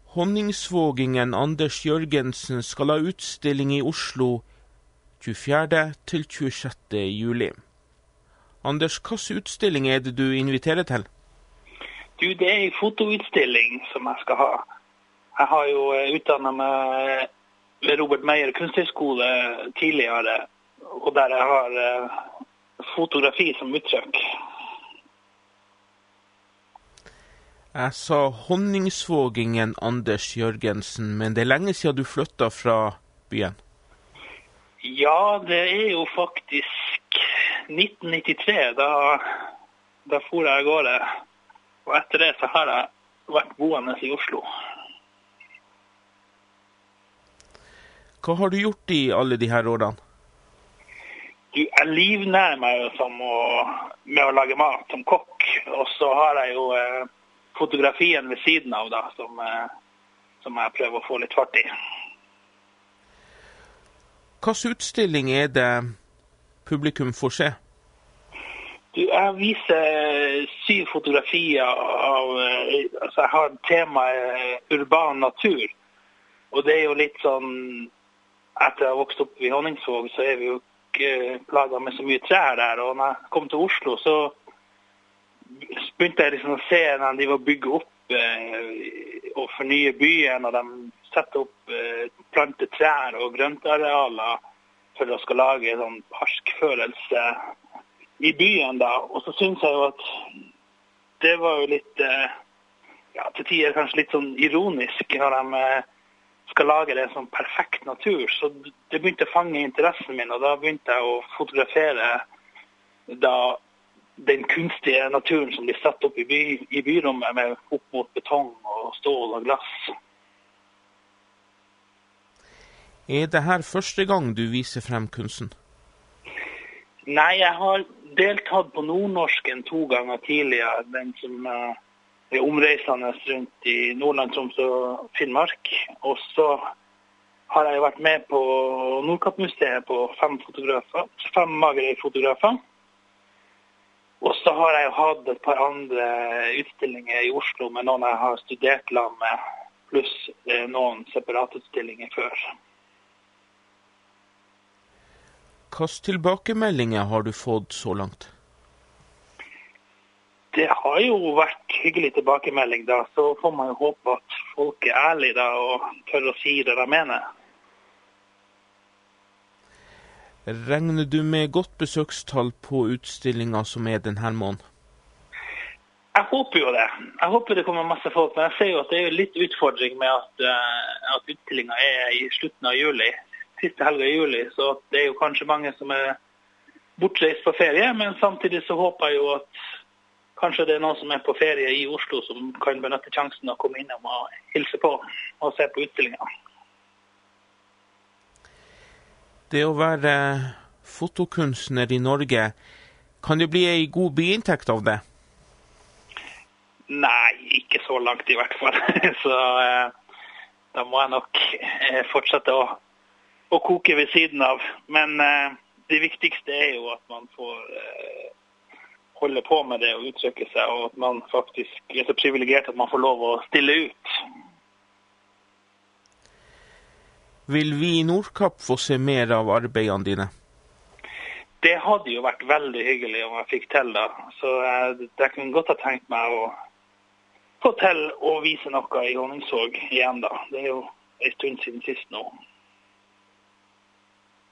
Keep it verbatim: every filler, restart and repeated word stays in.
Honningsvågingen Anders Jørgensen skal ha utstilling i Oslo tjuefjerde til tjuesjette juli. Anders, hvilken utstilling er det du inviterer til? Du, det er en fotoutstilling som jeg skal ha. Jeg har jo utdannet meg ved Robert Meyer Kunsthøgskole tidligere, og der jeg har fotografi som uttrykk. Jeg sa Honningsvågingen Anders Jørgensen, men det er lenge siden du flyttet fra byen. Ja, det er jo faktisk nitten nittitre, da, da for jeg av gårde. Og etter det så har jeg vært boende i Oslo. Hva har du gjort i alle de her årene? Du, jeg livnærer meg jo som å, med å lage mat som kokk, og så har jeg jo eh, fotografien ved siden av da, som, eh, som jeg prøver å få litt fart i. Hvilken utstilling er det publikum får se? Du, jeg viser syv fotografier av, altså jeg har temaet urban natur, og det er jo litt sånn, etter jeg har vokst opp i Honningsvåg, så er vi jo ikke plaget med så mye trær der, og når jeg kom til Oslo, så begynte jeg liksom å se når de var bygge opp eh, og fornye byen, og de setter opp eh, plante trær og grøntarealer for å skal lage sånn parkfølelse i byen da, og så synes jeg jo at det var jo litt, ja, til tider kanskje litt sånn ironisk når de skal lage det som perfekt natur, så det begynte å fange interessen min, og da begynte jeg å fotografere da den kunstige naturen som blir satt opp i, by, i byrommet med opp mot betong og stål og glass. Er det her første gang du viser frem kunsten? Nei, jeg har deltatt på Nordnorsken to ganger tidligere, den som uh, er omreisende rundt i Nordland, Troms og Finnmark. Og så har jeg vært med på Nordkapp-museet på fem fotografer, fem Magerøy-fotografer. Og så har jeg hatt et par andre utstillinger i Oslo med noen jeg har studert sammen med, pluss uh, noen separatutstillinger før. Hvilke tilbakemeldinger har du fått så langt? Det har jo vært hyggelig tilbakemelding da, så får man jo håpe at folk er ærlige da, og tør å si det de mener. Regner du med godt besøkstall på utstillinger som er denne måneden? Jeg håper jo det. Jeg håper det kommer masse folk, men jeg ser jo at det er litt utfordring med at, uh, at utstillingen er i slutten av juli. Siste helga i juli, så det er jo kanskje mange som er bortreist på ferie, men samtidig så håper jeg jo at kanskje det er noen som er på ferie i Oslo som kan benytte sjansen å komme innom og hilse på og se på utstillingen. Det å være fotokunstner i Norge, kan det bli en god biinntekt av det? Nei, ikke så langt i hvert fall. Så eh, da må jeg nok eh, fortsette å og koke ved siden av. Men eh, det viktigste er jo at man får eh, holde på med det og uttrykke seg, og at man faktisk er så privilegert at man får lov å stille ut. Vil vi i Nordkapp få se mer av arbeidene dine? Det hadde jo vært veldig hyggelig om jeg fikk til da. Så eh, jeg kunne godt ha tenkt meg å få til å vise noe i Honningsvåg igjen da. Det er jo en stund siden sist nå.